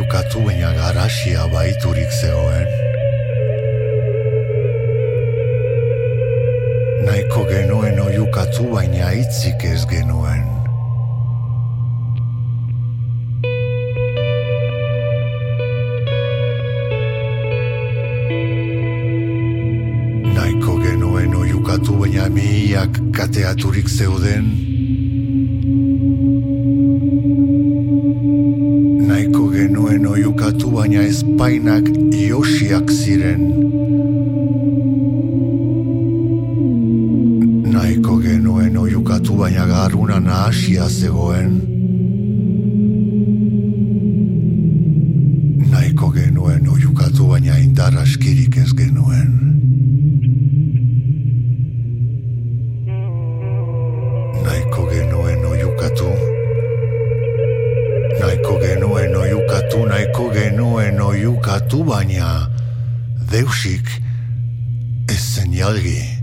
oiukatu baina garaxia baiturik zegoen. Nahiko genuen oiukatu baina hitzik ez genuen. Nahiko genuen oiukatu baina mihiak kateaturik zeuden. Nahiko genuen oiukatu baina espainak iosiak ziren. Nahiko genuen oiukatu baina garuna nahasia zegoen. Nahiko genuen oiukatu baina indar askirik ez genuen. Nahiko genuen oiukatu. Nahiko genuen oiukatu, nahiko genuen oiukatu baina deusik ez zen jalgi.